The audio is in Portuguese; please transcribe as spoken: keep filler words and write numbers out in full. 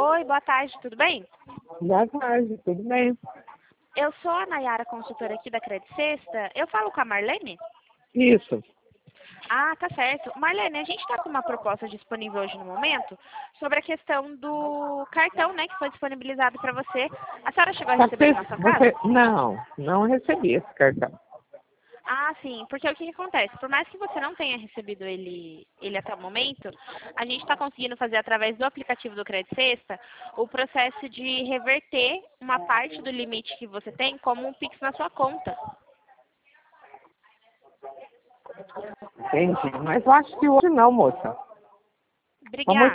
Oi, boa tarde, tudo bem? Boa tarde, tudo bem? Eu sou a Nayara, consultora aqui da Credit Sexta. Eu falo com a Marlene? Isso. Ah, tá certo. Marlene, a gente está com uma proposta disponível hoje no momento sobre a questão do cartão, né, que foi disponibilizado para você. A senhora chegou a receber ele na sua casa? Você... Não, não recebi esse cartão. Ah, sim, porque o que, que acontece? Por mais que você não tenha recebido ele, ele até o momento, a gente está conseguindo fazer através do aplicativo do Credit Sexta o processo de reverter uma parte do limite que você tem como um Pix na sua conta. Entendi. Mas eu acho que hoje não, moça. Vamos Obrigada.